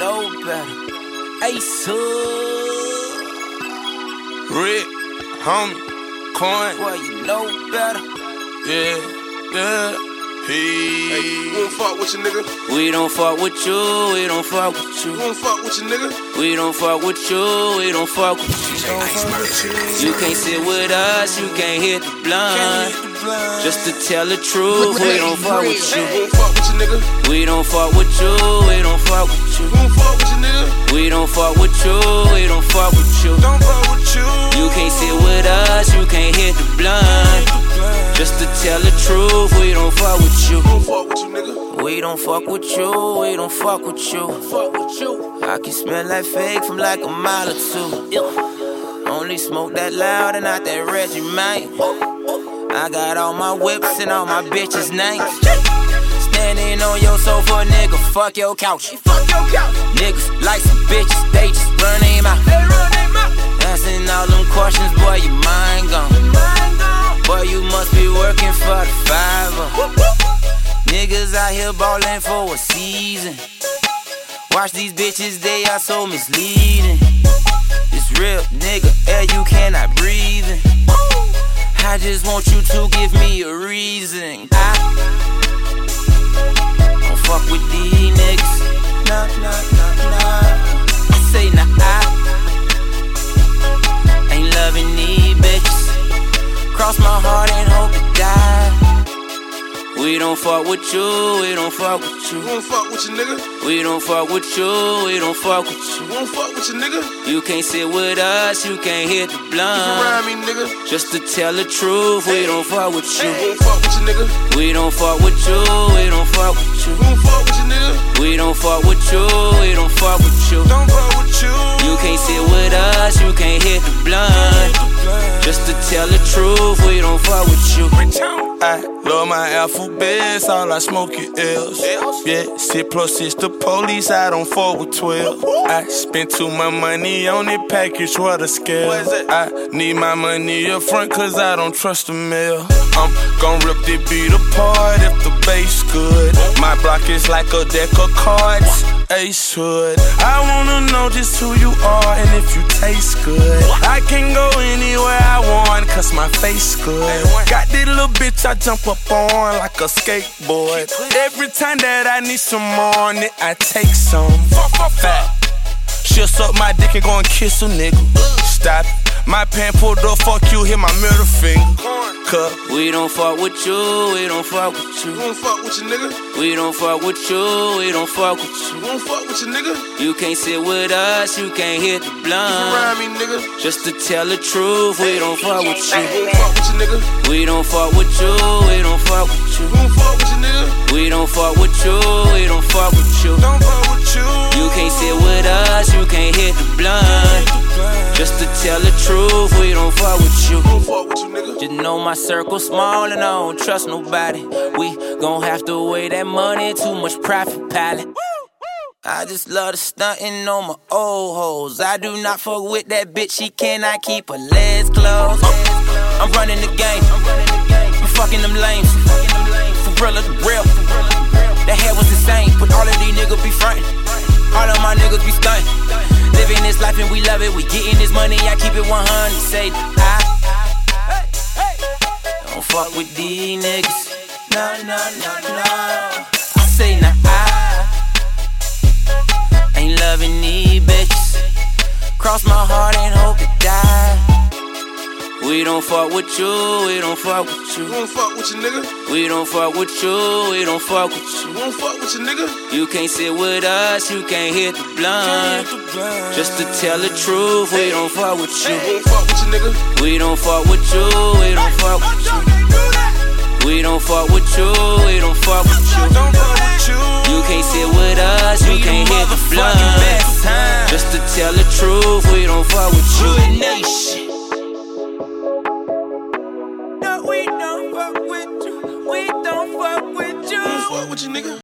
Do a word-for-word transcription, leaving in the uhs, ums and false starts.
know better. Ace Hood. Rick, homie, coin. Boy, you know better. Yeah, yeah. Hey. Hey, we don't fuck with you, nigga. We don't fuck with you, we don't fuck with We you. don't fuck with you, nigga. We don't fuck with you, we don't fuck with you. Don't fuck with you. You can't sit with us, you can't hit the Can't blunt. hit the blind. Just to tell the truth, we don't fuck with We you. don't fuck with you, nigga. We don't fuck with you, we don't fuck with you. We don't fuck with you, nigga. We don't fuck with you, we don't fuck with you. Don't fuck with you. You can't sit with us, you can't hit the blunt. Just to tell the truth, we don't fuck with you. We don't fuck with you, nigga. We don't fuck with you, we don't fuck with you. Fuck with you. I can smell like fake from like a mile or two. Only smoke that loud and not that Reggie, man. I got all my whips and all my bitches' names. Standing on your sofa, nigga, fuck your couch. Fuck your couch. Niggas like some bitches, they just run them out. They run them out. Asking all them questions, boy, your mind gone. Mind gone. Boy, you must be working for the fiver. Whoop, whoop. Niggas out here ballin' for a season. Watch these bitches, they are so misleading. It's real, nigga, air you cannot breathe in. I just want you to give me a reason. I don't fuck with these niggas. Nah, nah, nah, nah. I say nah, I ain't loving these bitches. Cross my heart and hope to die. We don't fuck with you, we don't fuck with We you. don't fuck with you, nigga. We don't fuck with you, we don't fuck with We you. don't fuck with you, nigga. You can't sit with us, you can't hit the You blunt. ride me, nigga. Just to tell the truth, we don't fuck with We you. don't fuck with you, nigga. We don't fuck with you, we don't fuck with you. We don't fuck with you, nigga. We don't fuck with you, we don't fuck with you. Don't fuck with you. You can't sit with us, you can't hit the blunt. Just to tell the truth, we don't fuck with you. I love my alphabets, all I smoke is L's. Yeah, six plus six the police, I don't fuck with twelve. I spent too much money on it package, what a scale. What is it? I need my money up front cause I don't trust the mail. I'm gon' rip the beat apart if the bass good. My block is like a deck of cards, Ace Hood. I wanna know just who you are and if you taste good. I can go anywhere I want cause my face good. Got this little bitch I jump up on like a skateboard. Every time that I need some more on it, I take some. Fat. She'll suck my dick and go and kiss a nigga. Stop it. My pants pulled up, fuck you, hit my middle finger. Cut. We don't fuck with you, we don't fuck with We you. don't fuck with you, nigga. We don't fuck with you, we don't fuck with We you. don't fuck with you, nigga. You can't sit with us, you can't hit the You blunt. ride me, nigga. Just to tell the truth, we don't fuck with We you. don't fuck with you, nigga. We don't fuck with you, we don't fuck with you. We don't fuck with you, nigga. We don't fuck with you, we don't fuck with you. Don't fuck with you. You can't sit with us, you can't hit the blunt. Just to tell the truth, we don't fuck with you. We don't fuck with you, nigga. Just know my circle small and I don't trust nobody. We gon' have to weigh that money, too much profit palette. I just love the stuntin' on my old hoes. I do not fuck with that bitch, she cannot keep her legs closed. I'm running the game, I'm fucking them lames. For real, the real. That head was insane, but all of these niggas be frontin'. All of my niggas be stuntin'. Living this life and we love it, we getting this money, I keep it one hundred. Say, I don't fuck with these niggas. No, no, no, no. I say, nah, I ain't loving these bitches. Cross my heart and hope to die. We don't fuck with you, we don't fuck with We you. don't fuck with you, nigga. We don't fuck with you, we don't fuck with We you. don't fuck with you, nigga. You can't sit with us, you can't hit the blunt. Can't hit the blind. Just to tell the truth, we don't fuck with We you. don't fuck with you, nigga. We don't fuck with you, we don't fuck with you. We don't fuck with you, we don't fuck with you. Don't fuck with you. You can't sit with us, you can't hit the blunt. Just to tell the truth, we don't fuck with you. Good nation. No, we don't fuck with you. We don't fuck with you. We don't fuck with you, nigga.